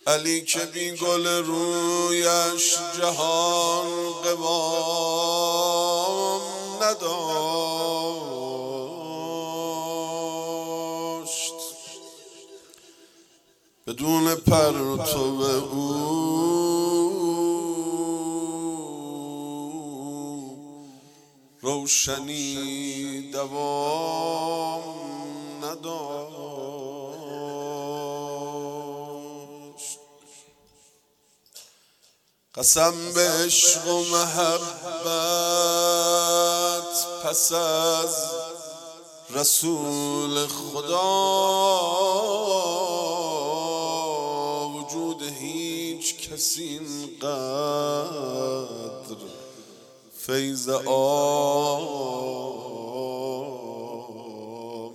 علی که بی گل رویش جهان قوام نداشت، بدون پرتو او روشنی دوام نداشت. قسم به عشق و محبت پس از رسول خدا وجود هیچ کسی اینقدر فیض عام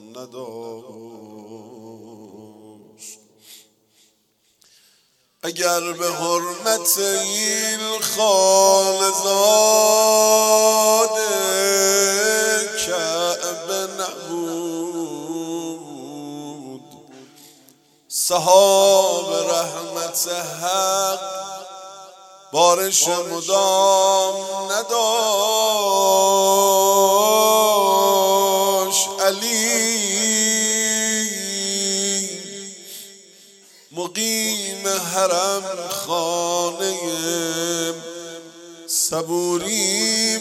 نداشت. اگر به حرمت این خانه‌زاده کعبه نبود، سحاب رحمت حق بارش مدام نداشت. علی مقیم حرم خانه صبوری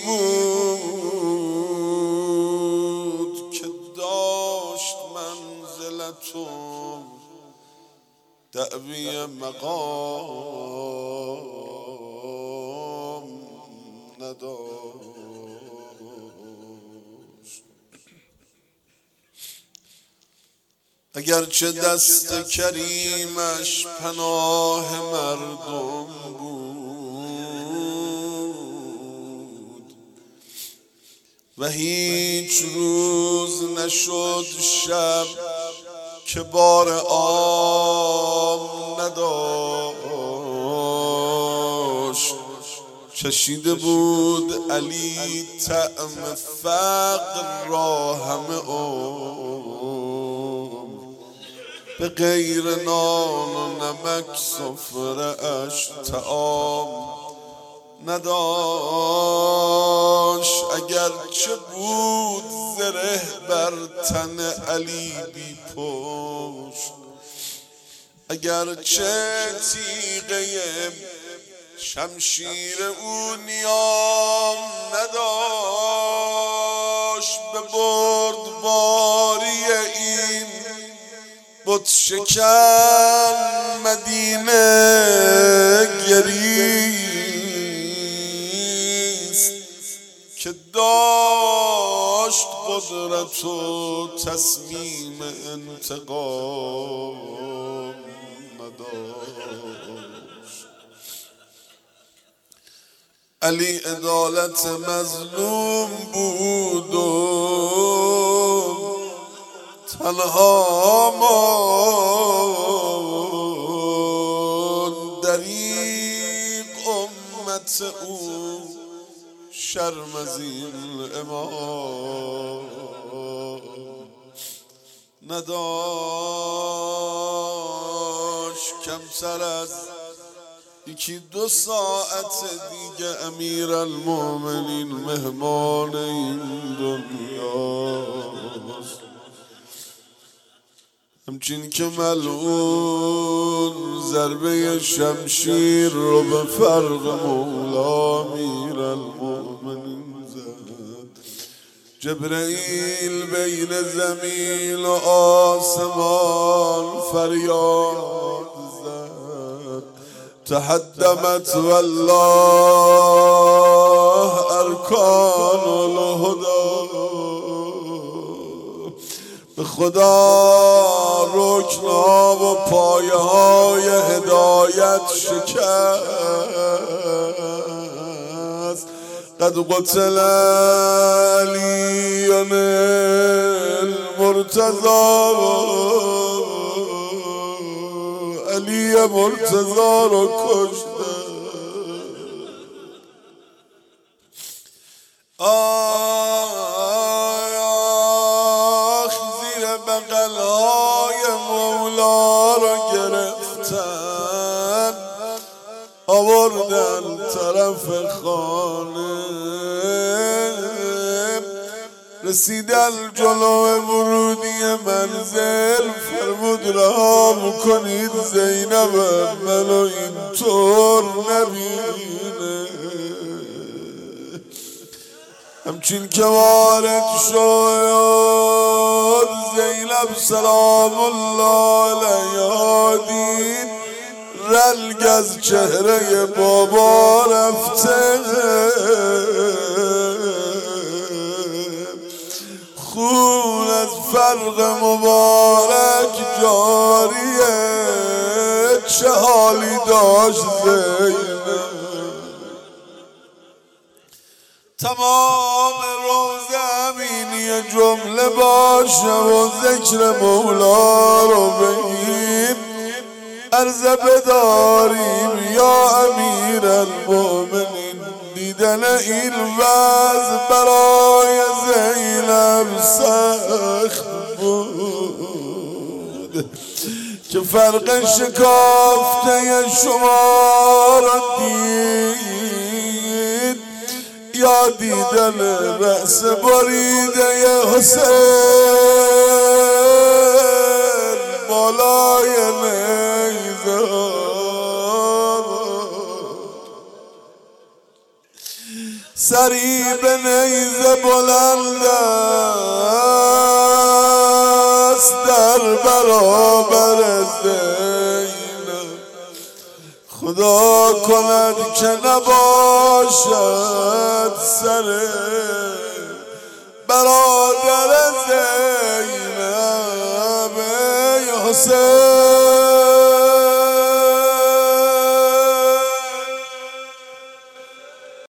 بود که داشت منزلت و دعوی مقام نداشت. اگرچه دست کریمش پناه مردم بود و هیچ روز نشد شب که بار عام نداشت. چشیده بود علی طعم فقر را همه عمر، به غیر نان و نمک سفره اش طعام نداشت. اگرچه بود زره بر تن علی بی پشت، اگرچه تیغه شمشیر او نیام نداشت، به بردباری این بت شکن مدینه گریست که داشت قدرت و تصمیم انتقام نداشت. علی عدالت مظلوم بود و تنها ماند. دریغ امت او شرم از این امام نداشت. کمتر از یکی 2 ساعت دیگه امیرالمومنین مهمان این دنیاست. همچین که ملعون ضربه شمشیر رو به فرق مولا امیرالمومنین زد، جبرئیل بین زمین و آسمان فریاد زد، تهدمت والله ارکان الهدی، به خدا رکنها و پایه های هدایت شکست. قد قتل علی المرتضی، علی مرتضی رو کشته. زیر بغل‌های مولا رو گرفتن، طرف خانه رسیدن جلو ورودی منزل فرمود رها کنید زینب منو اینطور نبینه. همچین که وارد شد زینب سلام الله علیها دید رنگ از چهره بابا رفته، خون از فرق مبارک جاریه، چه حالی داشت زینب. تمام روز امینی جمله باشه و ذکر مولا رو بگیم، عرض بداریم یا امیر المؤمنین. دیدن این وضع برای زینب سخت بود که فرق شکافته شما را دید، یا دیدن رأس بریده حسین بالای نیزه، سری به نیزه بلند است در برابر زینب. خدا کند که نباشد سر برادر زینب. ای حسین